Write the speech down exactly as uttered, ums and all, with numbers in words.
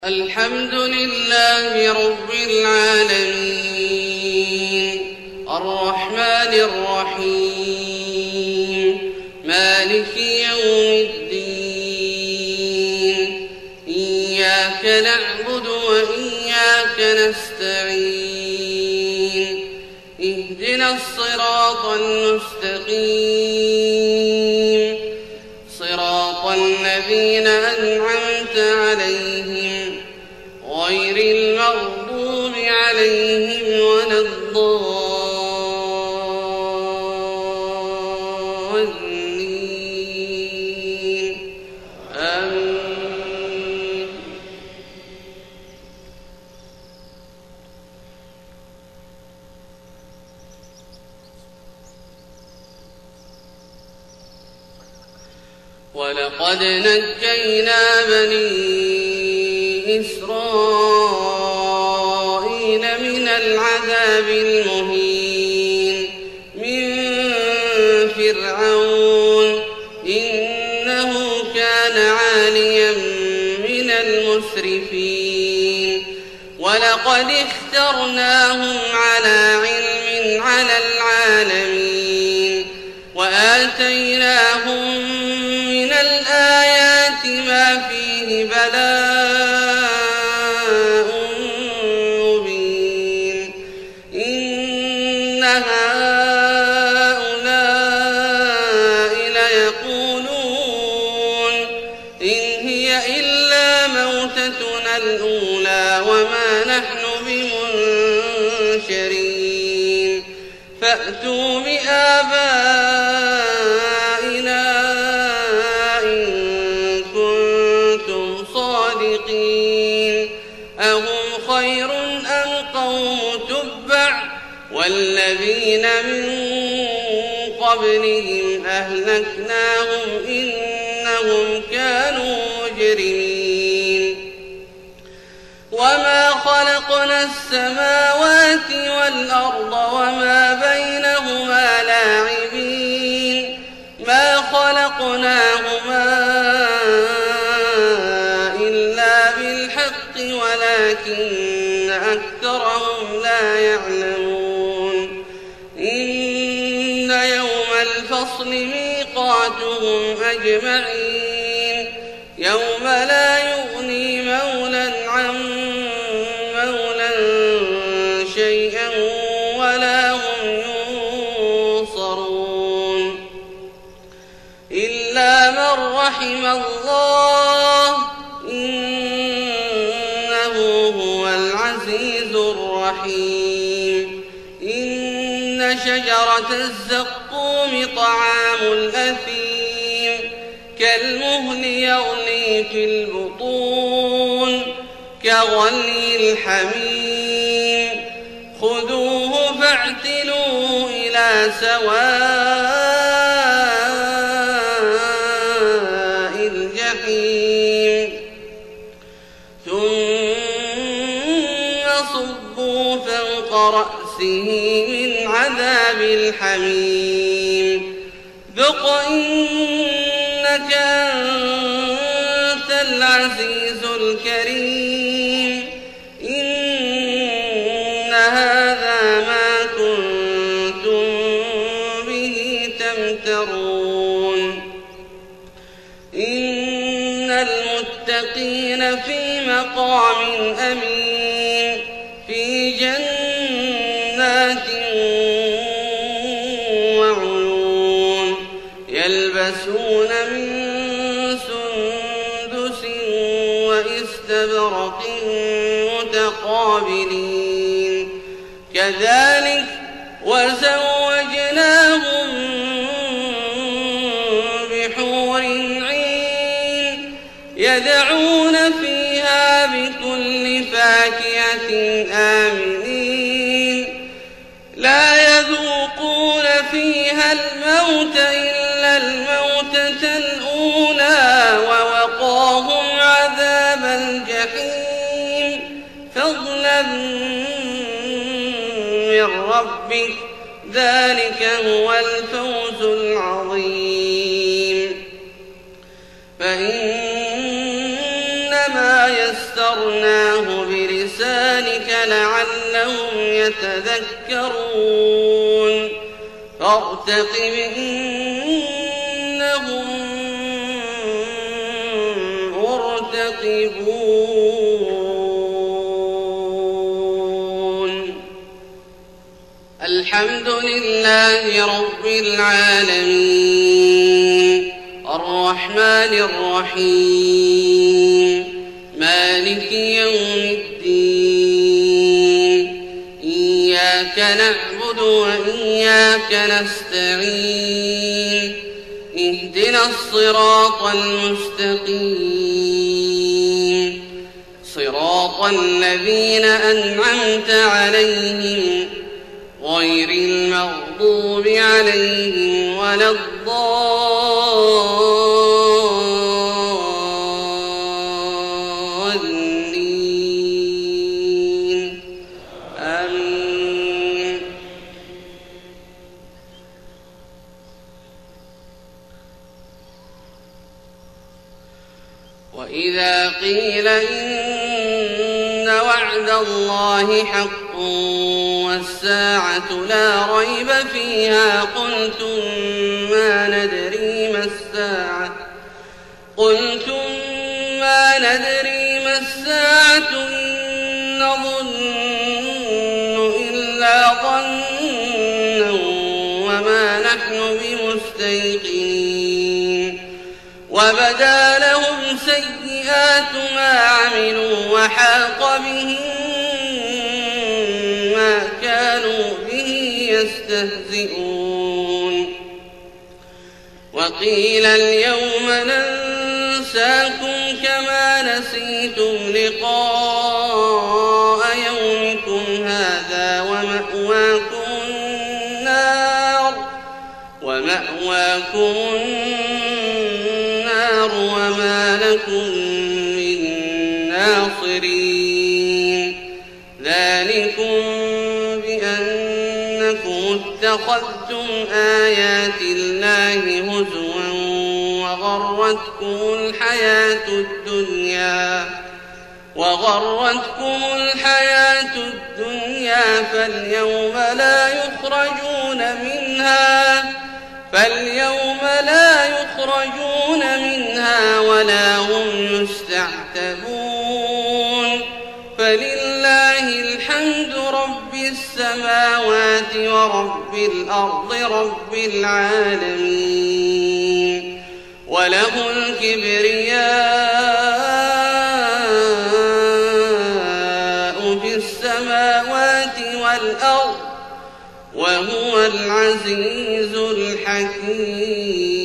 الحمد لله رب العالمين الرحمن الرحيم مالك يوم الدين إياك نعبد وإياك نستعين اهدنا الصراط المستقيم صراط الذين أنعمت عليهم غير المغضوب عليهم ولا الضالين آمين. ولقد نجينا بني إسرائيل من العذاب المهين من فرعون إنه كان عاليا من المسرفين ولقد اخترناهم على علم على العالمين وآتيناهم من الآيات ما فيه بلاء مبين إن هؤلاء ليقولون إن هي إلا موتتنا الأولى وما نحن بمنشرين فأتوا بآبائنا إن كنتم صادقين أهم خير أم قوم تبع والذين من قبلهم أهلكناهم إنهم كانوا مجرمين وما خلقنا السماوات والأرض وما بينهما لاعبين ما خلقناهما إلا بالحق ولكن أكثرهم لا يعلمون إن يوم الفصل ميقاتهم أجمعين يوم لا يغني مولى عن مولى شيئا ولا هم ينصرون إلا من رحم الله إنه هو العزيز الرحيم إن شجرة الزقوم طعام الأثيم كالمهل يغلي في البطون كغلي الحميم خذوه فاعتلوه إلى سواء الجحيم ثم صبوا فوق رأسه من عذاب الحميم ذق إنك أنت العزيز الكريم إن هذا ما كنتم به تمترون إن المتقين في مقام أمين في جنات وعيون يلبسون من سندس واستبرق متقابلين كذلك وزوجناهم بحور عين يدعون فيها بكل فاكهة آمنين لا يذوقون فيها الموت إلا الموتة الأولى ووقاهم عذاب الجحيم فضلا من ربك ذلك هو الفوز العظيم فإنما يسرناه بلسانك لعلهم يتذكرون فارتقب إنهم مرتقبون الحمد لله رب العالمين الرحمن الرحيم مالك يوم الدين إياك نعبد وإياك نستعين اهدنا الصراط المستقيم صراط الذين أنعمت عليهم غير المغضوب عليهم ولا الضالين آمين. وإذا قيل إن وعد الله حق والساعة لا ريب فيها قلتم ما ندري ما الساعة قلتم ما ندري ما الساعة إن نظن إلا ظنا وما نحن بمستيقنين وبدا لهم سيئات ما عملوا وحاق بهم ما كانوا به يستهزئون وقيل اليوم ننساكم كما نسيتم لقاء يومكم هذا ومأواكم النار ومأواكم النار وما لكم من ناصرين ذلكم بأنكم اتخذتم آيات الله هزوا وغرتكم الحياة الدنيا وغرتكم الحياة الدنيا فاليوم لا يخرجون منها فاليوم لا يخرجون منها ولا هم يستعتبون فلله الحمد رب السماوات ورب الأرض رب العالمين وله الكبرياء في السماوات والأرض وهو العزيز الحكيم.